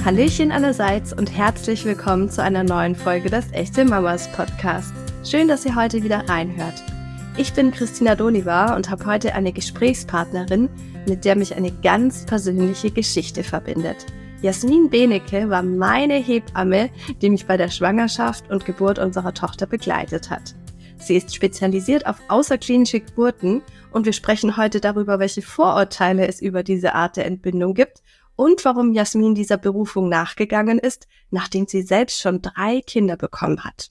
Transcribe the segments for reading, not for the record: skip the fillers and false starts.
Hallöchen allerseits und herzlich willkommen zu einer neuen Folge des Echte Mamas Podcasts. Schön, dass ihr heute wieder reinhört. Ich bin Christina Doliva und habe heute eine Gesprächspartnerin, mit der mich eine ganz persönliche Geschichte verbindet. Jasmin Benecke war meine Hebamme, die mich bei der Schwangerschaft und Geburt unserer Tochter begleitet hat. Sie ist spezialisiert auf außerklinische Geburten und wir sprechen heute darüber, welche Vorurteile es über diese Art der Entbindung gibt und warum Jasmin dieser Berufung nachgegangen ist, nachdem sie selbst schon 3 Kinder bekommen hat.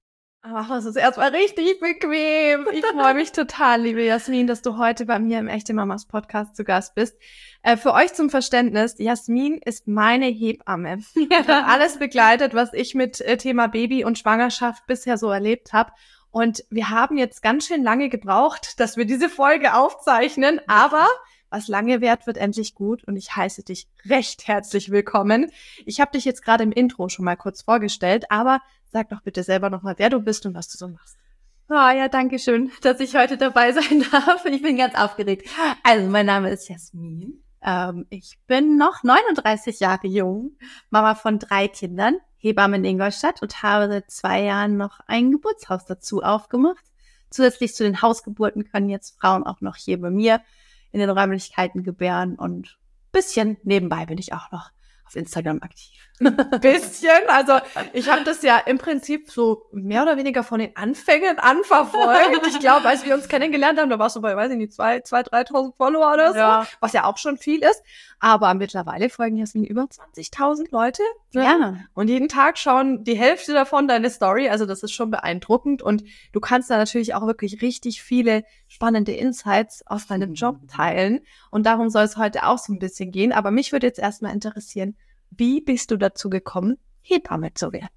Ach, das ist erstmal richtig bequem. Ich freue mich total, liebe Jasmin, dass du heute bei mir im Echte Mamas Podcast zu Gast bist. Für euch zum Verständnis, Jasmin ist meine Hebamme. Ich habe alles begleitet, was ich mit Thema Baby und Schwangerschaft bisher so erlebt habe. Und wir haben jetzt ganz schön lange gebraucht, dass wir diese Folge aufzeichnen, aber was lange währt, wird endlich gut und ich heiße dich recht herzlich willkommen. Ich habe dich jetzt gerade im Intro schon mal kurz vorgestellt, aber sag doch bitte selber nochmal, wer du bist und was du so machst. Oh ja, danke schön, dass ich heute dabei sein darf. Ich bin ganz aufgeregt. Also, mein Name ist Jasmin. Ich bin noch 39 Jahre jung, Mama von 3 Kindern, Hebamme in Ingolstadt und habe seit 2 Jahren noch ein Geburtshaus dazu aufgemacht. Zusätzlich zu den Hausgeburten können jetzt Frauen auch noch hier bei mir in den Räumlichkeiten gebären und ein bisschen nebenbei bin ich auch noch auf Instagram aktiv. Bisschen, also ich habe das ja im Prinzip so mehr oder weniger von den Anfängen an verfolgt. Ich glaube, als wir uns kennengelernt haben, da warst du bei, weiß ich nicht, 2.000, 3.000 Follower oder so, Ja. Was ja auch schon viel ist. Aber mittlerweile folgen Jasmin über 20.000 Leute. Ja. Und jeden Tag schauen die Hälfte davon deine Story. Also das ist schon beeindruckend. Und du kannst da natürlich auch wirklich richtig viele spannende Insights aus deinem Job teilen. Und darum soll es heute auch so ein bisschen gehen. Aber mich würde jetzt erstmal interessieren, wie bist du dazu gekommen, Hebamme zu werden?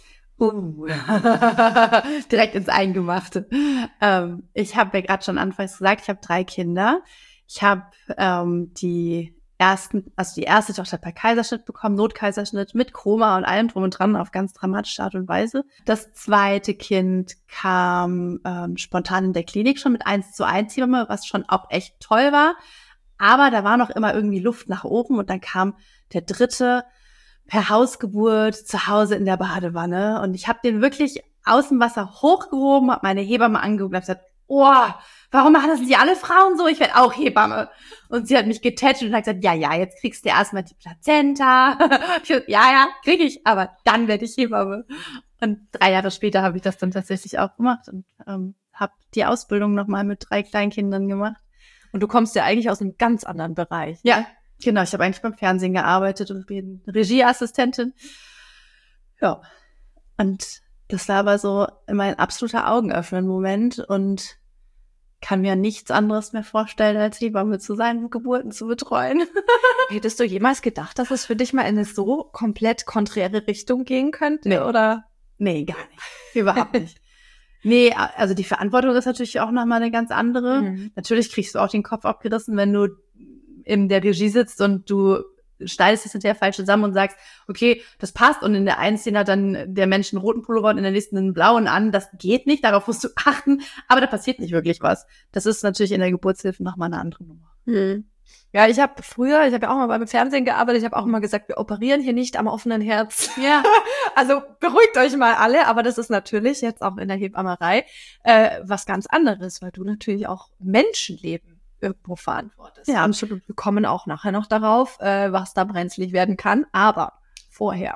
Direkt ins Eingemachte. Ich habe ja gerade schon anfangs gesagt, ich habe 3 Kinder. Ich habe die erste Tochter per Kaiserschnitt bekommen, Notkaiserschnitt mit Koma und allem drum und dran auf ganz dramatische Art und Weise. Das zweite Kind kam spontan in der Klinik schon mit 1:1 Hebamme, was schon auch echt toll war. Aber da war noch immer irgendwie Luft nach oben und dann kam der dritte per Hausgeburt zu Hause in der Badewanne. Und ich habe den wirklich aus dem Wasser hochgehoben, habe meine Hebamme angeguckt und habe gesagt, oh, warum machen das nicht alle Frauen so? Ich werde auch Hebamme. Und sie hat mich getätschelt und hat gesagt, ja, jetzt kriegst du erstmal die Plazenta. Ich gesagt, ja, krieg ich, aber dann werde ich Hebamme. Und 3 Jahre später habe ich das dann tatsächlich auch gemacht und habe die Ausbildung nochmal mit 3 Kleinkindern gemacht. Und du kommst ja eigentlich aus einem ganz anderen Bereich. Ja, genau. Ich habe eigentlich beim Fernsehen gearbeitet und bin Regieassistentin. Ja, und das war aber so mein absoluter Augenöffner-Moment und kann mir nichts anderes mehr vorstellen, als Hebamme zu sein und Geburten zu betreuen. Hättest du jemals gedacht, dass es für dich mal in eine so komplett konträre Richtung gehen könnte? Nee. Oder? Nee, gar nicht. Überhaupt nicht. Nee, also die Verantwortung ist natürlich auch nochmal eine ganz andere. Mhm. Natürlich kriegst du auch den Kopf abgerissen, wenn du in der Regie sitzt und du schneidest es hinterher falsch zusammen und sagst, okay, das passt und in der einen Szene hat dann der Mensch einen roten Pullover und in der nächsten einen blauen an. Das geht nicht, darauf musst du achten, aber da passiert nicht wirklich was. Das ist natürlich in der Geburtshilfe nochmal eine andere Nummer. Mhm. Ja, ich habe ja auch mal beim Fernsehen gearbeitet, ich habe auch immer gesagt, wir operieren hier nicht am offenen Herz. Ja. Also beruhigt euch mal alle, aber das ist natürlich jetzt auch in der Hebammerei was ganz anderes, weil du natürlich auch Menschenleben irgendwo verantwortest. Ja, Und absolut. wir kommen auch nachher noch darauf, was da brenzlig werden kann, aber vorher.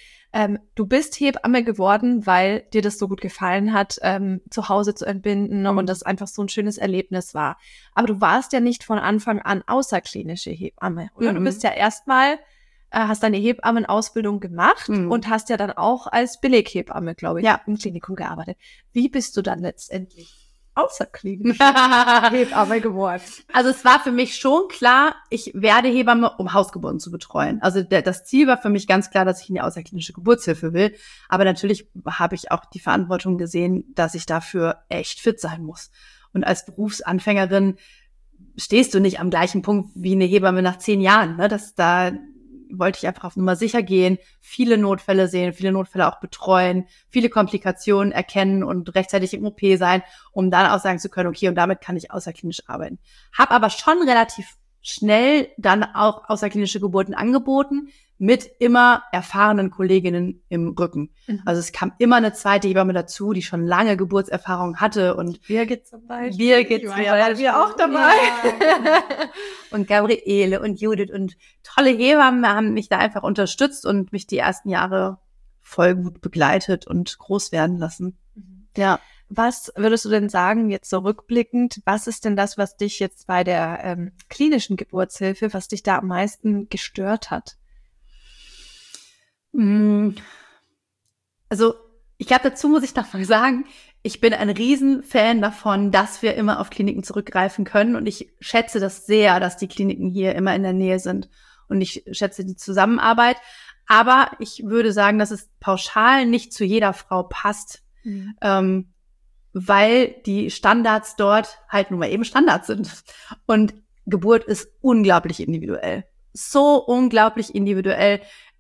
Du bist Hebamme geworden, weil dir das so gut gefallen hat, zu Hause zu entbinden und das einfach so ein schönes Erlebnis war. Aber du warst ja nicht von Anfang an außerklinische Hebamme, oder? Du bist ja erstmal, hast deine Hebammenausbildung gemacht und hast ja dann auch als Beleghebamme, glaube ich, im Klinikum gearbeitet. Wie bist du dann letztendlich außerklinische Hebamme geworden? Also es war für mich schon klar, ich werde Hebamme, um Hausgeburten zu betreuen. Also das Ziel war für mich ganz klar, dass ich in die außerklinische Geburtshilfe will. Aber natürlich habe ich auch die Verantwortung gesehen, dass ich dafür echt fit sein muss. Und als Berufsanfängerin stehst du nicht am gleichen Punkt wie eine Hebamme nach 10 Jahren. Ne? Da wollte ich einfach auf Nummer sicher gehen, viele Notfälle sehen, viele Notfälle auch betreuen, viele Komplikationen erkennen und rechtzeitig im OP sein, um dann auch sagen zu können, okay, und damit kann ich außerklinisch arbeiten. Hab aber schon relativ schnell dann auch außerklinische Geburten angeboten, mit immer erfahrenen Kolleginnen im Rücken. Also es kam immer eine zweite Hebamme dazu, die schon lange Geburtserfahrung hatte und Birgit zum Beispiel. Wir auch dabei. Ja. Und Gabriele und Judith und tolle Hebammen haben mich da einfach unterstützt und mich die ersten Jahre voll gut begleitet und groß werden lassen. Ja. Was würdest du denn sagen, jetzt so rückblickend, was ist denn das, was dich jetzt bei der klinischen Geburtshilfe, was dich da am meisten gestört hat? Also ich glaube, dazu muss ich noch mal sagen, ich bin ein Riesenfan davon, dass wir immer auf Kliniken zurückgreifen können und ich schätze das sehr, dass die Kliniken hier immer in der Nähe sind und ich schätze die Zusammenarbeit. Aber ich würde sagen, dass es pauschal nicht zu jeder Frau passt, weil die Standards dort halt nun mal eben Standards sind. Und Geburt ist unglaublich individuell. So unglaublich individuell.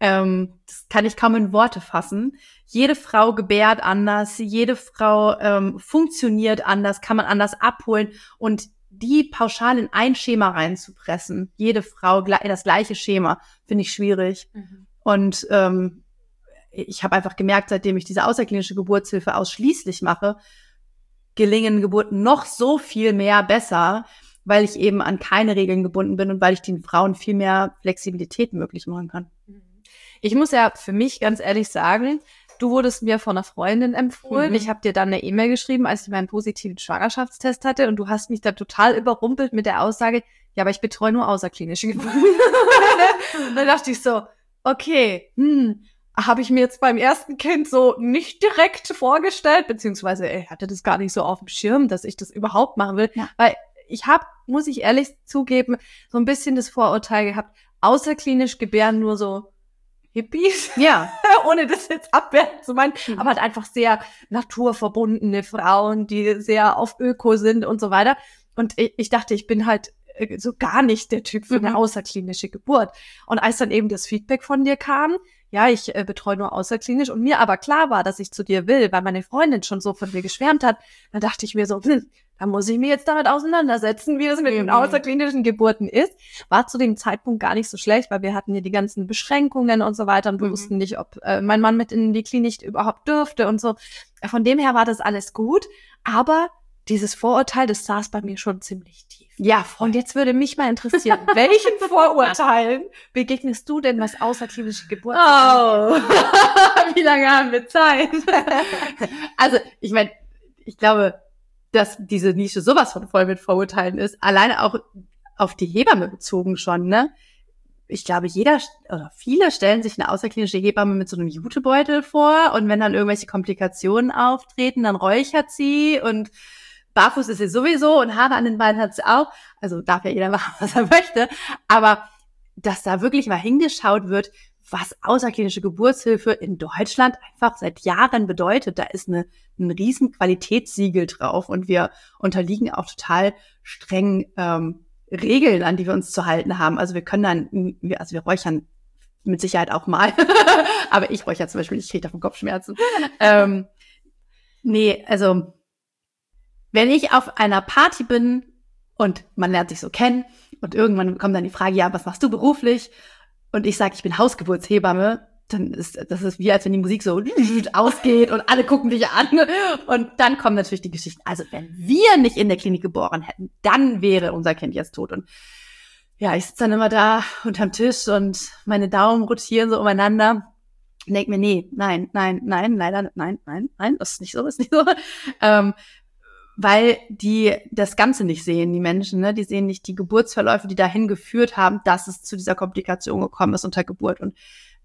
Das kann ich kaum in Worte fassen. Jede Frau gebärt anders, jede Frau funktioniert anders, kann man anders abholen. Und die pauschal in ein Schema reinzupressen, jede Frau in das gleiche Schema, finde ich schwierig. Und ich habe einfach gemerkt, seitdem ich diese außerklinische Geburtshilfe ausschließlich mache, gelingen Geburten noch so viel mehr besser, weil ich eben an keine Regeln gebunden bin und weil ich den Frauen viel mehr Flexibilität möglich machen kann. Ich muss ja für mich ganz ehrlich sagen, du wurdest mir von einer Freundin empfohlen. Ich habe dir dann eine E-Mail geschrieben, als ich meinen positiven Schwangerschaftstest hatte und du hast mich da total überrumpelt mit der Aussage, ja, aber ich betreue nur außerklinische Geburten. Dann dachte ich so, okay, habe ich mir jetzt beim ersten Kind so nicht direkt vorgestellt, beziehungsweise ich hatte das gar nicht so auf dem Schirm, dass ich das überhaupt machen will, weil ich habe, muss ich ehrlich zugeben, so ein bisschen das Vorurteil gehabt, außerklinisch gebären nur so Hippies, ja, ohne das jetzt abwerten zu meinen, aber halt einfach sehr naturverbundene Frauen, die sehr auf Öko sind und so weiter. Und ich dachte, ich bin halt so gar nicht der Typ für eine außerklinische Geburt. Und als dann eben das Feedback von dir kam, ja, ich betreue nur außerklinisch und mir aber klar war, dass ich zu dir will, weil meine Freundin schon so von dir geschwärmt hat, dann dachte ich mir so, da muss ich mich jetzt damit auseinandersetzen, wie es mit den außerklinischen Geburten ist. War zu dem Zeitpunkt gar nicht so schlecht, weil wir hatten ja die ganzen Beschränkungen und so weiter und wir wussten nicht, ob mein Mann mit in die Klinik überhaupt dürfte und so. Von dem her war das alles gut, aber dieses Vorurteil, das saß bei mir schon ziemlich tief. Ja, voll. Und jetzt würde mich mal interessieren, welchen Vorurteilen begegnest du denn, was außerklinische Geburt angeht? Wie lange haben wir Zeit? Also, ich meine, ich glaube, dass diese Nische sowas von voll mit Vorurteilen ist, alleine auch auf die Hebamme bezogen schon, ne? Ich glaube, jeder oder viele stellen sich eine außerklinische Hebamme mit so einem Jutebeutel vor und wenn dann irgendwelche Komplikationen auftreten, dann räuchert sie und barfuß ist sie sowieso und Haare an den Beinen hat sie auch. Also darf ja jeder machen, was er möchte. Aber dass da wirklich mal hingeschaut wird, was außerklinische Geburtshilfe in Deutschland einfach seit Jahren bedeutet. Da ist ein riesen Qualitätssiegel drauf und wir unterliegen auch total streng Regeln, an die wir uns zu halten haben. Also wir können wir räuchern mit Sicherheit auch mal. Aber ich räuchere zum Beispiel, ich kriege davon Kopfschmerzen. Nee, also wenn ich auf einer Party bin und man lernt sich so kennen und irgendwann kommt dann die Frage, ja, was machst du beruflich? Und ich sage, ich bin Hausgeburtshebamme, dann ist das wie, als wenn die Musik so ausgeht und alle gucken dich an. Und dann kommen natürlich die Geschichten. Also wenn wir nicht in der Klinik geboren hätten, dann wäre unser Kind jetzt tot. Und ja, ich sitze dann immer da unterm Tisch und meine Daumen rotieren so umeinander. Und denke mir, nee, nein, leider, nein, das ist nicht so. Weil die das Ganze nicht sehen, die Menschen, ne? Die sehen nicht die Geburtsverläufe, die dahin geführt haben, dass es zu dieser Komplikation gekommen ist unter Geburt. Und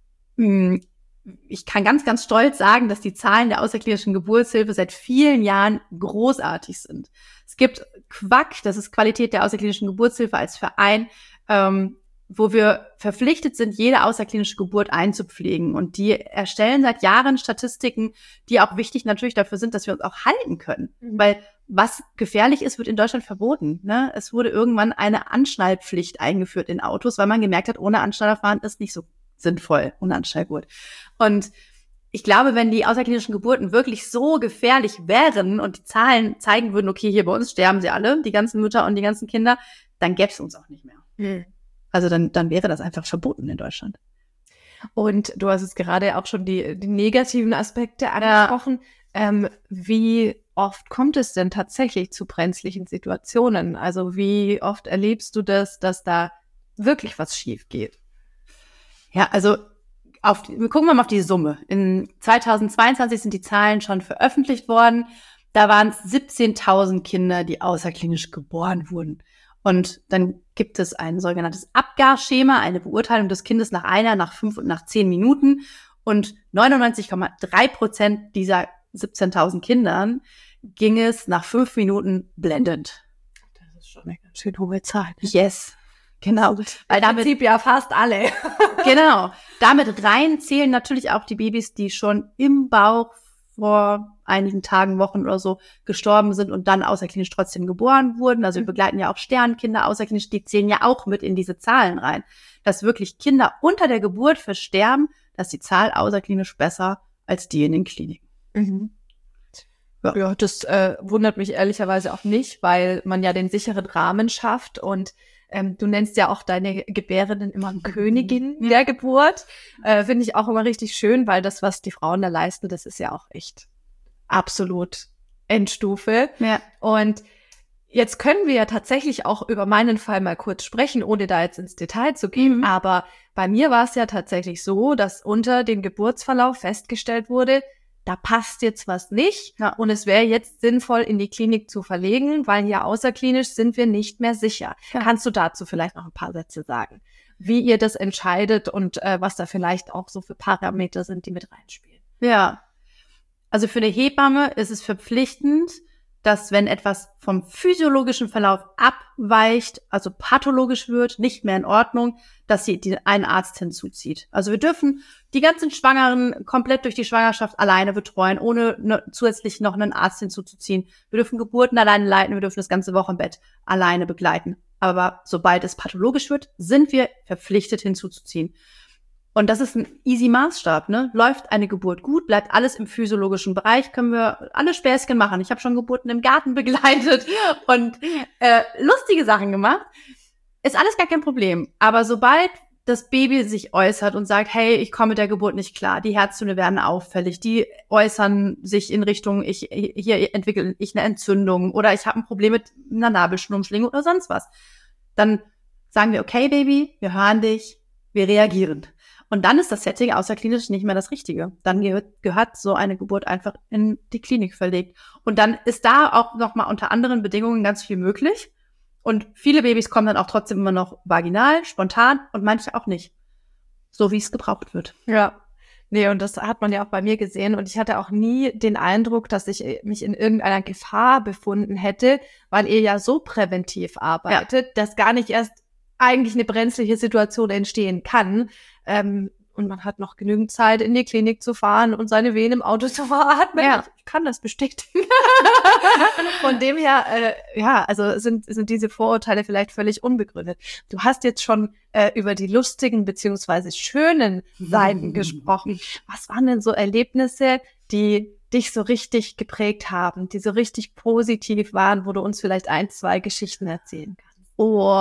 ich kann ganz, ganz stolz sagen, dass die Zahlen der außerklinischen Geburtshilfe seit vielen Jahren großartig sind. Es gibt Quack, das ist Qualität der außerklinischen Geburtshilfe als Verein, wo wir verpflichtet sind, jede außerklinische Geburt einzupflegen. Und die erstellen seit Jahren Statistiken, die auch wichtig natürlich dafür sind, dass wir uns auch halten können. Weil was gefährlich ist, wird in Deutschland verboten. Ne? Es wurde irgendwann eine Anschnallpflicht eingeführt in Autos, weil man gemerkt hat, ohne Anschnaller fahren ist nicht so sinnvoll, ohne Anschnallgurt. Und ich glaube, wenn die außerklinischen Geburten wirklich so gefährlich wären und die Zahlen zeigen würden, okay, hier bei uns sterben sie alle, die ganzen Mütter und die ganzen Kinder, dann gäbe es uns auch nicht mehr. Also dann wäre das einfach verboten in Deutschland. Und du hast es gerade auch schon die negativen Aspekte angesprochen. Wie oft kommt es denn tatsächlich zu brenzlichen Situationen? Also wie oft erlebst du das, dass da wirklich was schief geht? Ja, also wir gucken mal auf die Summe. In 2022 sind die Zahlen schon veröffentlicht worden. Da waren es 17.000 Kinder, die außerklinisch geboren wurden. Und dann gibt es ein sogenanntes Abgarschema, eine Beurteilung des Kindes nach 1, nach 5 und nach 10 Minuten. Und 99,3% dieser 17.000 Kindern ging es nach 5 Minuten blendend. Das ist schon eine ganz schön hohe Zahl. Yes, genau. Weil damit Prinzip ja fast alle. Genau. Damit rein zählen natürlich auch die Babys, die schon im Bauch vor einigen Tagen, Wochen oder so gestorben sind und dann außerklinisch trotzdem geboren wurden. Also wir begleiten ja auch Sternkinder außerklinisch, die zählen ja auch mit in diese Zahlen rein. Dass wirklich Kinder unter der Geburt versterben, dass die Zahl außerklinisch besser als die in den Kliniken. Mhm. Ja, das wundert mich ehrlicherweise auch nicht, weil man ja den sicheren Rahmen schafft und du nennst ja auch deine Gebärenden immer Königin der Geburt. Finde ich auch immer richtig schön, weil das, was die Frauen da leisten, das ist ja auch echt absolut Endstufe. Ja. Und jetzt können wir ja tatsächlich auch über meinen Fall mal kurz sprechen, ohne da jetzt ins Detail zu gehen. Mhm. Aber bei mir war es ja tatsächlich so, dass unter dem Geburtsverlauf festgestellt wurde, da passt jetzt was nicht und es wäre jetzt sinnvoll, in die Klinik zu verlegen, weil hier außerklinisch sind wir nicht mehr sicher. Ja. Kannst du dazu vielleicht noch ein paar Sätze sagen, wie ihr das entscheidet und was da vielleicht auch so für Parameter sind, die mit reinspielen? Ja, also für eine Hebamme ist es verpflichtend, dass wenn etwas vom physiologischen Verlauf abweicht, also pathologisch wird, nicht mehr in Ordnung, dass sie einen Arzt hinzuzieht. Also wir dürfen die ganzen Schwangeren komplett durch die Schwangerschaft alleine betreuen, ohne zusätzlich noch einen Arzt hinzuzuziehen. Wir dürfen Geburten alleine leiten, wir dürfen das ganze Wochenbett alleine begleiten. Aber sobald es pathologisch wird, sind wir verpflichtet hinzuzuziehen. Und das ist ein easy Maßstab, ne? Läuft eine Geburt gut, bleibt alles im physiologischen Bereich, können wir alle Späßchen machen. Ich habe schon Geburten im Garten begleitet und lustige Sachen gemacht. Ist alles gar kein Problem. Aber sobald das Baby sich äußert und sagt, hey, ich komme mit der Geburt nicht klar, die Herztöne werden auffällig, die äußern sich in Richtung, hier entwickle ich eine Entzündung oder ich habe ein Problem mit einer Nabelschnurumschlinge oder sonst was, dann sagen wir, okay, Baby, wir hören dich, wir reagieren. Und dann ist das Setting außerklinisch nicht mehr das Richtige. Dann gehört so eine Geburt einfach in die Klinik verlegt. Und dann ist da auch nochmal unter anderen Bedingungen ganz viel möglich. Und viele Babys kommen dann auch trotzdem immer noch vaginal, spontan und manche auch nicht. So wie es gebraucht wird. Ja. Nee, und das hat man ja auch bei mir gesehen. Und ich hatte auch nie den Eindruck, dass ich mich in irgendeiner Gefahr befunden hätte, weil ihr ja so präventiv arbeitet, dass gar nicht erst eigentlich eine brenzliche Situation entstehen kann. Und man hat noch genügend Zeit, in die Klinik zu fahren und seine Wehen im Auto zu veratmen. Ja. Ich kann das bestätigen. Von dem her, also sind diese Vorurteile vielleicht völlig unbegründet. Du hast jetzt schon über die lustigen beziehungsweise schönen Seiten gesprochen. Was waren denn so Erlebnisse, die dich so richtig geprägt haben, die so richtig positiv waren, wo du uns vielleicht 1, 2 Geschichten erzählen kannst? Oh,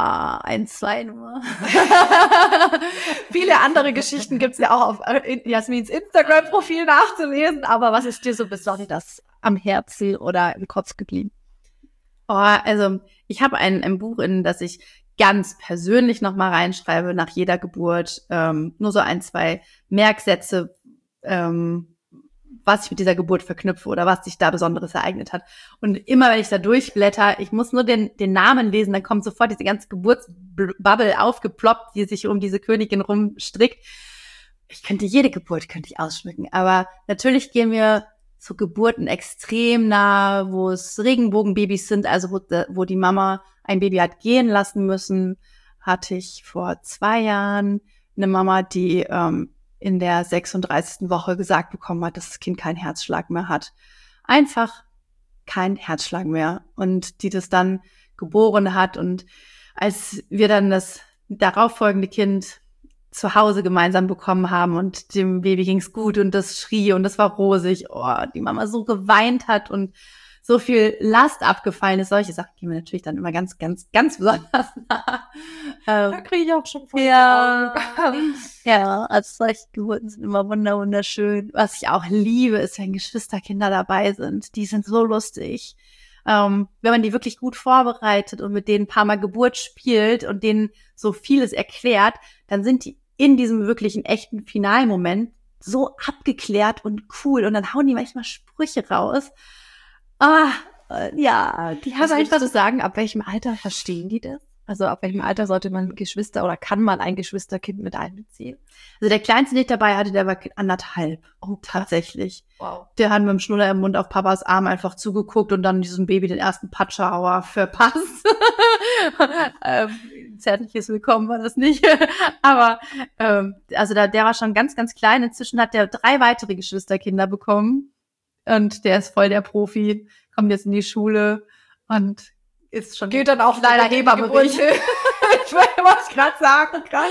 1, 2 nur. Viele andere Geschichten gibt's ja auch auf Jasmins Instagram-Profil nachzulesen, aber was ist dir so besonders am Herzen oder im Kopf geblieben? Oh, also ich habe ein Buch, in das ich ganz persönlich nochmal reinschreibe nach jeder Geburt, nur so 1, 2 Merksätze, was ich mit dieser Geburt verknüpfe oder was sich da Besonderes ereignet hat. Und immer, wenn ich da durchblätter, ich muss nur den Namen lesen, dann kommt sofort diese ganze Geburtsbubble aufgeploppt, die sich um diese Königin rumstrickt. Jede Geburt könnte ich ausschmücken. Aber natürlich gehen wir zu Geburten extrem nahe, wo es Regenbogenbabys sind, also wo die Mama ein Baby hat gehen lassen müssen. Hatte ich vor 2 Jahren eine Mama, die in der 36. Woche gesagt bekommen hat, dass das Kind keinen Herzschlag mehr hat. Einfach keinen Herzschlag mehr. Und die das dann geboren hat. Und als wir dann das darauffolgende Kind zu Hause gemeinsam bekommen haben und dem Baby ging's gut und das schrie und das war rosig, die Mama so geweint hat und so viel Last abgefallen ist. Solche Sachen gehen mir natürlich dann immer ganz, ganz, ganz besonders nah. Da kriege ich auch schon voll Ja, also solche Geburten sind immer wunderschön. Was ich auch liebe, ist, wenn Geschwisterkinder dabei sind. Die sind so lustig. Wenn man die wirklich gut vorbereitet und mit denen ein paar Mal Geburt spielt und denen so vieles erklärt, dann sind die in diesem wirklichen echten Finalmoment so abgeklärt und cool. Und dann hauen die manchmal Sprüche raus. Ja, die haben einfach zu sagen, ab welchem Alter verstehen die das? Also ab welchem Alter sollte man Geschwister oder kann man ein Geschwisterkind mit einbeziehen? Also der Kleinste, den ich dabei hatte, der war 1,5. Oh, tatsächlich. Wow. Der hat mit dem Schnuller im Mund auf Papas Arm einfach zugeguckt und dann diesem Baby den ersten Patschauer verpasst. Zärtliches Willkommen war das nicht. Aber also der war schon ganz, ganz klein. Inzwischen hat der 3 weitere Geschwisterkinder bekommen. Und der ist voll der Profi, kommt jetzt in die Schule und ist schon geht dann auch leider Hebammenbericht. Ich weiß, was ich gerade sagen kann.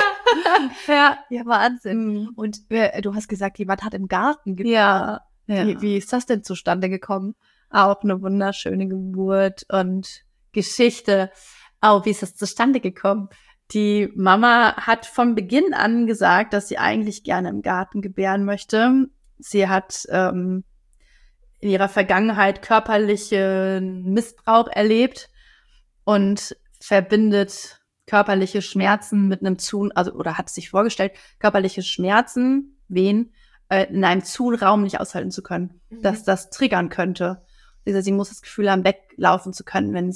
Ja, Wahnsinn. Und du hast gesagt, jemand hat im Garten geboren. Ja. Wie ist das denn zustande gekommen? Auch eine wunderschöne Geburt und Geschichte. Oh, wie ist das zustande gekommen? Die Mama hat von Beginn an gesagt, dass sie eigentlich gerne im Garten gebären möchte. Sie hat in ihrer Vergangenheit körperlichen Missbrauch erlebt und verbindet körperliche Schmerzen mit einem oder hat sich vorgestellt, körperliche Schmerzen, Wehen, in einem Raum nicht aushalten zu können, dass das triggern könnte. Sie muss das Gefühl haben, weglaufen zu können, wenn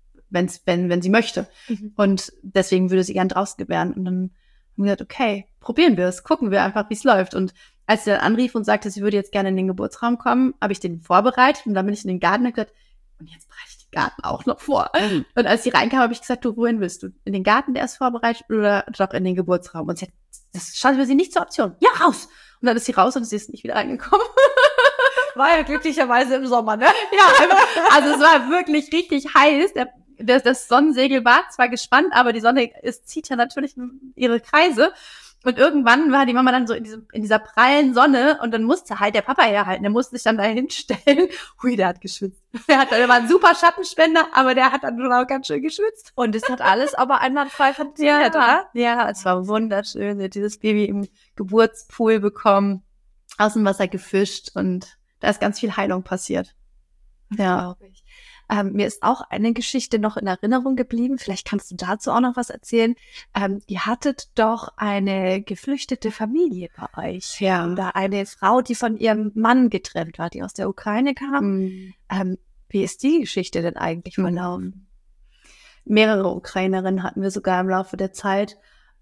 sie möchte. Und deswegen würde sie gern draußen gebären. Und dann haben wir gesagt, okay, probieren wir es, gucken wir einfach, wie es läuft. Und als sie dann anrief und sagte, sie würde jetzt gerne in den Geburtsraum kommen, habe ich den vorbereitet und dann bin ich in den Garten und gesagt, und jetzt bereite ich den Garten auch noch vor. Und als sie reinkam, habe ich gesagt, du, wohin willst du? In den Garten, der ist vorbereitet, oder doch in den Geburtsraum? Und das stand für sie nicht zur Option. Ja, raus! Und dann ist sie raus und sie ist nicht wieder reingekommen. War ja glücklicherweise im Sommer, ne? Ja, also es war wirklich richtig heiß. Das Sonnensegel war zwar gespannt, aber die Sonne zieht ja natürlich ihre Kreise. Und irgendwann war die Mama dann so in dieser prallen Sonne und dann musste halt der Papa herhalten. Der musste sich dann da hinstellen. Hui, der hat geschwitzt. Der war ein super Schattenspender, aber der hat dann schon auch ganz schön geschwitzt. Und es hat alles aber einwandfrei funktioniert, oder? Ja, es war wunderschön. Sie hat dieses Baby im Geburtspool bekommen, aus dem Wasser gefischt und da ist ganz viel Heilung passiert. Ja, glaube ich. Mir ist auch eine Geschichte noch in Erinnerung geblieben. Vielleicht kannst du dazu auch noch was erzählen. Ihr hattet doch eine geflüchtete Familie bei euch. Ja. Da eine Frau, die von ihrem Mann getrennt war, die aus der Ukraine kam. Wie ist die Geschichte denn eigentlich verlaufen? Mehrere Ukrainerinnen hatten wir sogar im Laufe der Zeit.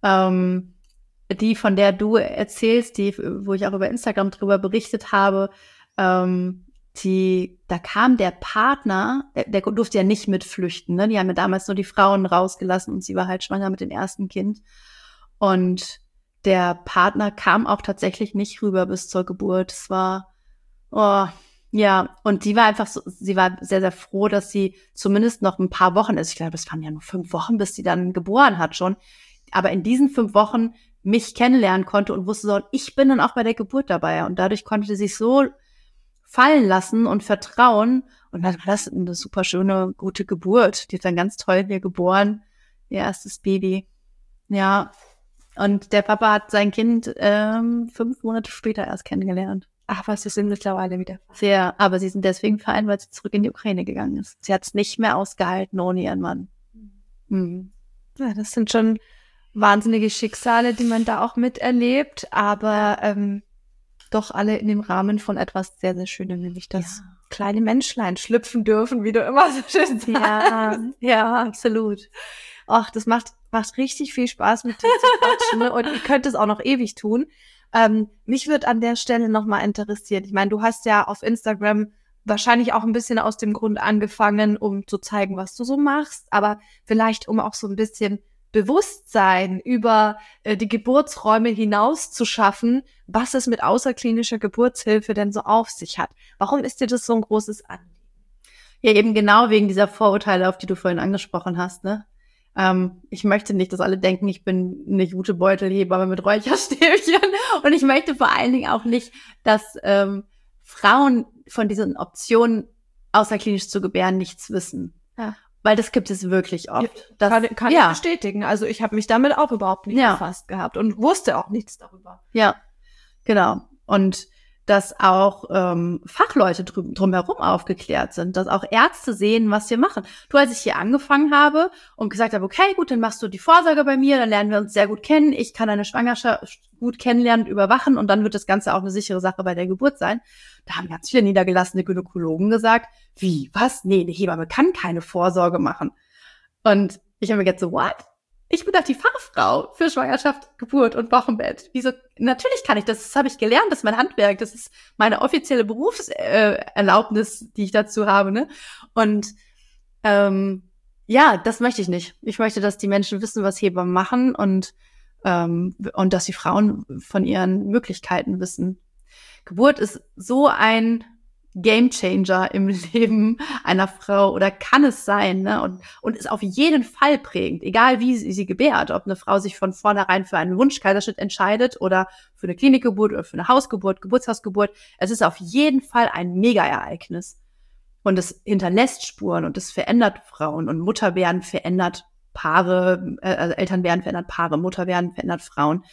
Die, von der du erzählst, wo ich auch über Instagram drüber berichtet habe, da kam der Partner, der durfte ja nicht mitflüchten, ne? Die haben ja damals nur die Frauen rausgelassen und sie war halt schwanger mit dem ersten Kind. Und der Partner kam auch tatsächlich nicht rüber bis zur Geburt. Es war, ja, und sie war einfach so, sie war sehr, sehr froh, dass sie zumindest noch ein paar Wochen ist. Ich glaube, es waren ja nur 5 Wochen, bis sie dann geboren hat schon. Aber in diesen 5 Wochen mich kennenlernen konnte und wusste so, ich bin dann auch bei der Geburt dabei. Und dadurch konnte sie sich so fallen lassen und vertrauen. Und dann war das eine super schöne, gute Geburt. Die hat dann ganz toll hier geboren, ihr erstes Baby. Ja, und der Papa hat sein Kind 5 Monate später erst kennengelernt. Ach, was, sie sind mittlerweile wieder. Sehr, aber sie sind deswegen vereint, weil sie zurück in die Ukraine gegangen ist. Sie hat es nicht mehr ausgehalten ohne ihren Mann. Ja, das sind schon wahnsinnige Schicksale, die man da auch miterlebt, aber doch alle in dem Rahmen von etwas sehr, sehr Schönem, nämlich dass kleine Menschlein schlüpfen dürfen, wie du immer so schön sagst. Ja, absolut. Ach, das macht richtig viel Spaß, mit dir zu quatschen und ihr könnt es auch noch ewig tun. Mich würde an der Stelle nochmal interessieren. Ich meine, du hast ja auf Instagram wahrscheinlich auch ein bisschen aus dem Grund angefangen, um zu zeigen, was du so machst, aber vielleicht um auch so ein bisschen Bewusstsein über die Geburtsräume hinaus zu schaffen, was es mit außerklinischer Geburtshilfe denn so auf sich hat. Warum ist dir das so ein großes Anliegen? Ja, eben genau wegen dieser Vorurteile, auf die du vorhin angesprochen hast, ne? Ich möchte nicht, dass alle denken, ich bin eine gute Beutelhebamme mit Räucherstäbchen. Und ich möchte vor allen Dingen auch nicht, dass Frauen von diesen Optionen außerklinisch zu gebären, nichts wissen. Ja. Weil das gibt es wirklich oft. Kann ich bestätigen. Also ich habe mich damit auch überhaupt nicht befasst gehabt und wusste auch nichts darüber. Ja, genau. Und dass auch Fachleute drumherum aufgeklärt sind, dass auch Ärzte sehen, was wir machen. Als ich hier angefangen habe und gesagt habe, okay, gut, dann machst du die Vorsorge bei mir, dann lernen wir uns sehr gut kennen, ich kann eine Schwangerschaft gut kennenlernen und überwachen und dann wird das Ganze auch eine sichere Sache bei der Geburt sein. Da haben ganz viele niedergelassene Gynäkologen gesagt, wie, was? Nee, eine Hebamme kann keine Vorsorge machen. Und ich habe mir gedacht so, what? Ich bin doch die Fachfrau für Schwangerschaft, Geburt und Wochenbett. Wieso? Natürlich kann ich das. Das habe ich gelernt. Das ist mein Handwerk. Das ist meine offizielle Berufserlaubnis, die ich dazu habe. Ne? Und das möchte ich nicht. Ich möchte, dass die Menschen wissen, was Hebammen machen und dass die Frauen von ihren Möglichkeiten wissen. Geburt ist so ein Gamechanger im Leben einer Frau oder kann es sein, ne? Und ist auf jeden Fall prägend, egal wie sie gebärt, ob eine Frau sich von vornherein für einen Wunschkaiserschnitt entscheidet oder für eine Klinikgeburt oder für eine Hausgeburt, Geburtshausgeburt. Es ist auf jeden Fall ein Mega-Ereignis. Und es hinterlässt Spuren und es verändert Frauen und Mutterwerden verändert Paare, also Elternwerden verändert Paare, Mutterwerden verändert Frauen.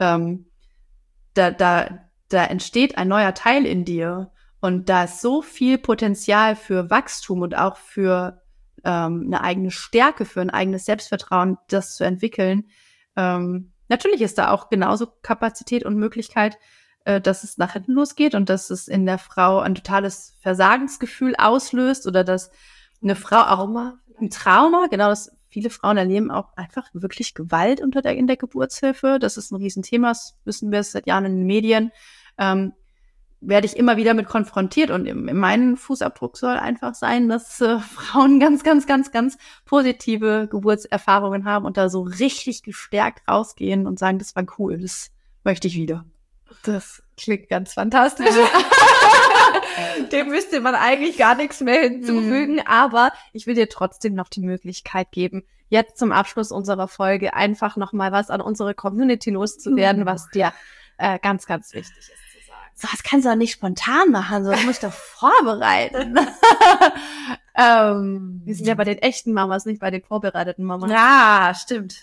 Da entsteht ein neuer Teil in dir. Und da ist so viel Potenzial für Wachstum und auch für eine eigene Stärke, für ein eigenes Selbstvertrauen, das zu entwickeln. Natürlich ist da auch genauso Kapazität und Möglichkeit, dass es nach hinten losgeht und dass es in der Frau ein totales Versagensgefühl auslöst oder dass eine Frau auch ein Trauma, genau, dass viele Frauen erleben auch einfach wirklich Gewalt in der Geburtshilfe. Das ist ein Riesenthema, das wissen wir seit Jahren in den Medien. Werde ich immer wieder mit konfrontiert und in meinem Fußabdruck soll einfach sein, dass Frauen ganz, ganz, ganz, ganz positive Geburtserfahrungen haben und da so richtig gestärkt rausgehen und sagen, das war cool, das möchte ich wieder. Das klingt ganz fantastisch. Dem müsste man eigentlich gar nichts mehr hinzufügen, aber ich will dir trotzdem noch die Möglichkeit geben, jetzt zum Abschluss unserer Folge einfach noch mal was an unsere Community loszuwerden, was dir ganz, ganz wichtig ist. So, das kannst du doch nicht spontan machen, so, das muss ich doch vorbereiten. Wir sind ja bei den echten Mamas, nicht bei den vorbereiteten Mamas. Ja, stimmt.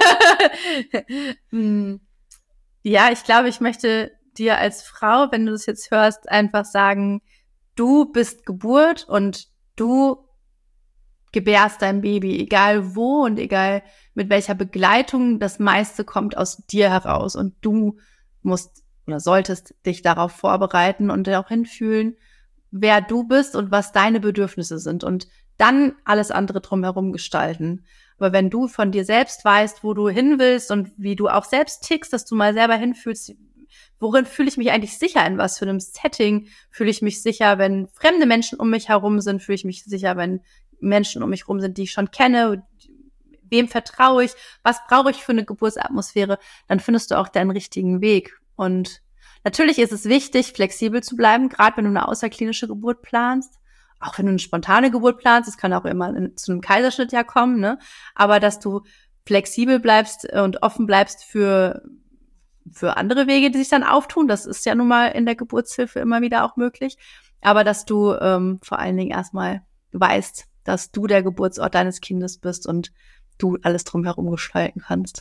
Ja, ich glaube, ich möchte dir als Frau, wenn du das jetzt hörst, einfach sagen, du bist Geburt und du gebärst dein Baby, egal wo und egal mit welcher Begleitung, das meiste kommt aus dir heraus und du musst oder solltest dich darauf vorbereiten und auch hinfühlen, wer du bist und was deine Bedürfnisse sind und dann alles andere drumherum gestalten. Aber wenn du von dir selbst weißt, wo du hin willst und wie du auch selbst tickst, dass du mal selber hinfühlst, worin fühle ich mich eigentlich sicher, in was für einem Setting fühle ich mich sicher, wenn fremde Menschen um mich herum sind, fühle ich mich sicher, wenn Menschen um mich herum sind, die ich schon kenne, wem vertraue ich, was brauche ich für eine Geburtsatmosphäre, dann findest du auch deinen richtigen Weg. Und natürlich ist es wichtig, flexibel zu bleiben, gerade wenn du eine außerklinische Geburt planst. Auch wenn du eine spontane Geburt planst, das kann auch immer zu einem Kaiserschnitt ja kommen, ne? Aber dass du flexibel bleibst und offen bleibst für andere Wege, die sich dann auftun, das ist ja nun mal in der Geburtshilfe immer wieder auch möglich. Aber dass du vor allen Dingen erstmal weißt, dass du der Geburtsort deines Kindes bist und du alles drumherum gestalten kannst.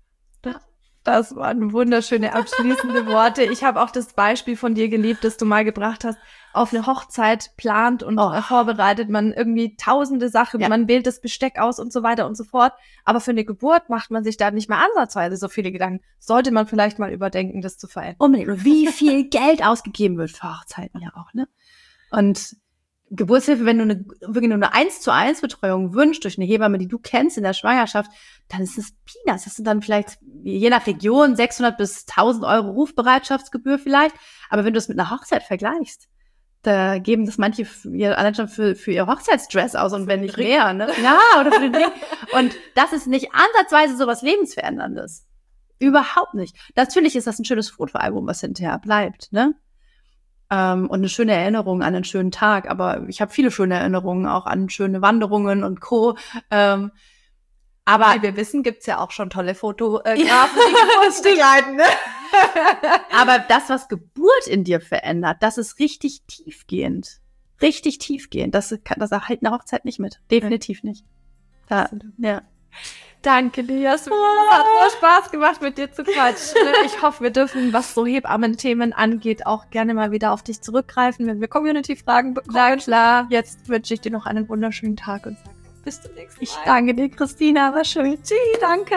Das waren wunderschöne abschließende Worte. Ich habe auch das Beispiel von dir geliebt, das du mal gebracht hast. Auf eine Hochzeit plant und vorbereitet man irgendwie tausende Sachen. Ja. Man wählt das Besteck aus und so weiter und so fort. Aber für eine Geburt macht man sich da nicht mehr ansatzweise so viele Gedanken. Sollte man vielleicht mal überdenken, das zu verändern. Unbedingt. Wie viel Geld ausgegeben wird für Hochzeiten ja auch, ne? Und Geburtshilfe, wenn du wirklich nur eine 1:1 Betreuung wünschst durch eine Hebamme, die du kennst in der Schwangerschaft, dann ist es Peanuts. Das sind dann vielleicht, je nach Region, 600 bis 1.000 Euro Rufbereitschaftsgebühr vielleicht. Aber wenn du es mit einer Hochzeit vergleichst, da geben das manche allein schon für ihr Hochzeitsdress aus und wenn nicht mehr, ne? Ja, oder für den Ring. Und das ist nicht ansatzweise so was Lebensveränderndes. Überhaupt nicht. Natürlich ist das ein schönes Fotoalbum, was hinterher bleibt, ne? Und eine schöne Erinnerung an einen schönen Tag. Aber ich habe viele schöne Erinnerungen auch an schöne Wanderungen und Co. Aber wie wir wissen, gibt's ja auch schon tolle Fotografen, die Geburts begleiten, ne? Aber das, was Geburt in dir verändert, das ist richtig tiefgehend. richtig tief gehen. Das erhält eine Hochzeit nicht mit. Definitiv nicht. Ja. Danke dir, Jasmin. Es hat so Spaß gemacht, mit dir zu quatschen. Ich hoffe, wir dürfen, was so Hebammen-Themen angeht, auch gerne mal wieder auf dich zurückgreifen, wenn wir Community-Fragen bekommen. Na klar. Jetzt wünsche ich dir noch einen wunderschönen Tag und sage bis zum nächsten Mal. Ich danke dir, Christina. War schön. Tschüss, danke.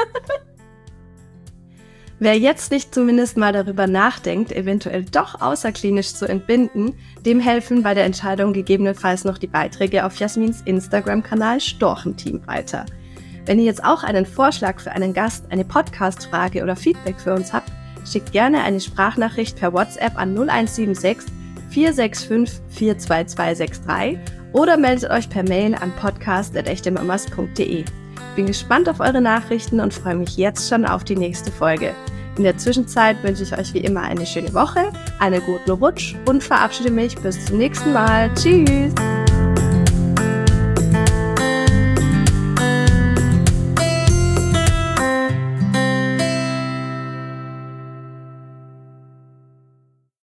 Wer jetzt nicht zumindest mal darüber nachdenkt, eventuell doch außerklinisch zu entbinden, dem helfen bei der Entscheidung gegebenenfalls noch die Beiträge auf Jasmins Instagram-Kanal Storchenteam weiter. Wenn ihr jetzt auch einen Vorschlag für einen Gast, eine Podcast-Frage oder Feedback für uns habt, schickt gerne eine Sprachnachricht per WhatsApp an 0176 465 42263 oder meldet euch per Mail an podcast@echtemamas.de. Ich bin gespannt auf eure Nachrichten und freue mich jetzt schon auf die nächste Folge. In der Zwischenzeit wünsche ich euch wie immer eine schöne Woche, einen guten Rutsch und verabschiede mich bis zum nächsten Mal. Tschüss!